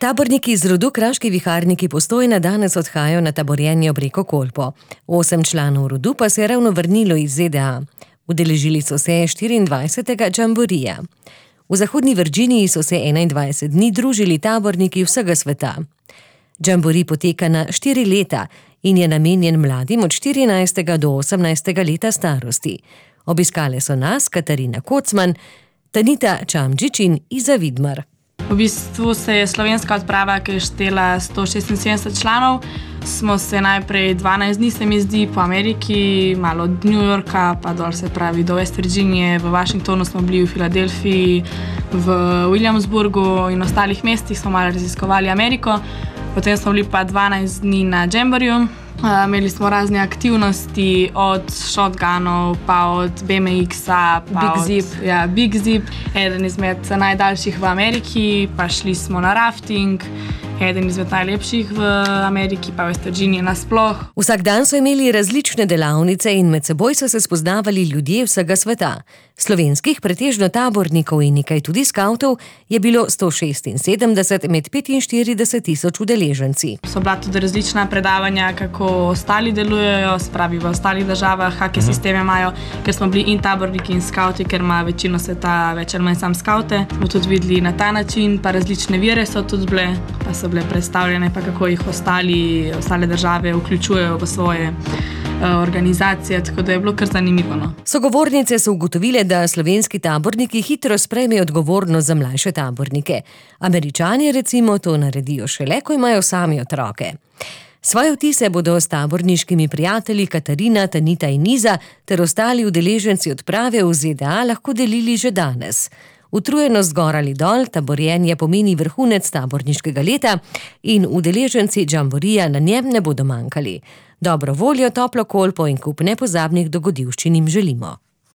Taborniki iz rodu Kraški viharniki Postojna danes odhajajo na taborjenje ob reko Kolpo. 8 članov rodu pa se je ravno vrnilo iz ZDA. Udeležili so se 24. džamborija. V zahodni Virginiji so se 21 dni družili taborniki vsega sveta. Džamborij poteka na 4 leta in je namenjen mladim od 14. do 18. leta starosti. Obiskale so nas Katarina Kocman, Tanita Čamdžič in Iza Vidmar. V bistvu se je slovenska odprava, ki je štela 176 članov. Smo se najprej 12 dni, se mi zdi, po Ameriki, malo od New Yorka, pa dol se pravi do West Virginije, v Washingtonu smo bili, v Filadelfiji, v Williamsburgu in ostalih mestih smo malo raziskovali Ameriko. Potem smo bili pa 12 dni na džamboriju. Imeli smo razne aktivnosti, od shotgunov, pa od BMX-a, pa Big Zip, eden izmed najdaljših v Ameriki, pa šli smo na rafting, eden izmed najlepših v Ameriki, pa v West Virginiji nasploh. Vsak dan so imeli različne delavnice in med seboj so se spoznavali ljudje vsega sveta. Slovenskih pretežno tabornikov in nekaj tudi skavtov je bilo 176 med 45 tisoč udeleženci. So bila tudi različna predavanja, kako ostali delujejo, spravi v ostalih državah, kakšne sisteme imajo, ker smo bili in taborniki in skavti, ker ima večino sveta več ali manj sam skavte. Smo tudi videli na ta način, pa različne vire so tudi bile, pa so bile predstavljene, pa kako jih ostale države vključujejo v svoje organizacije, tako da je bilo kar zanimivo. Sogovornice so ugotovile, da slovenski taborniki hitro sprejmejo odgovornost za mlajše tabornike. Američani recimo to naredijo šele, ko imajo sami otroke. Svoje vtise bodo s taborniškimi prijatelji Katarina, Tanita in Iza ter ostali udeleženci odprave v ZDA lahko delili že danes. Utrujenost gor ali dol, taborjenje pomeni vrhunec taborniškega leta in udeleženci džamborija na njem ne bodo manjkali. Dobro voljo, toplo Kolpo in kup nepozabnih dogodivščin jim želimo.